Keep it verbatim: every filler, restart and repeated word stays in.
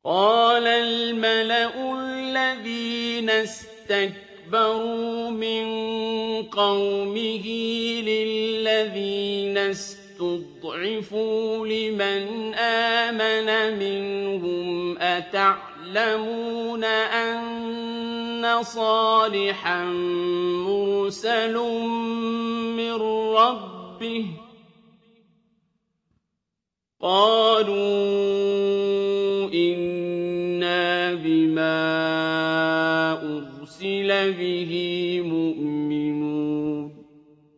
قَالَ الْمَلَأُ الَّذِينَ اسْتَكْبَرُوا مِن قَوْمِهِ لِلَّذِينَ اسْتُضْعِفُوا لِمَنْ آمَنَ مِنْهُمْ أَتَعْلَمُونَ أَنَّ صَالِحًا مُّرْسَلٌ مِّن رَّبِّهِ ۚ قَالُوا